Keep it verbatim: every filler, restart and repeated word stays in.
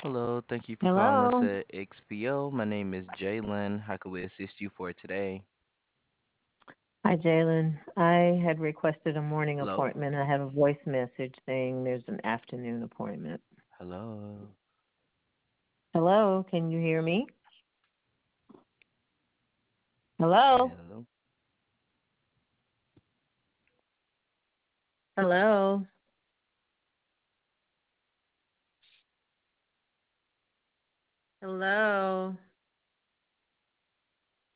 Hello, thank you for calling us Hello. at X P O. My name is Jalen. How can we assist you for today? Hi, Jalen. I had requested a morning Hello? appointment. I have a voice message saying there's an afternoon appointment. Hello? Hello, can you hear me? Hello? Hello? Hello? Hello?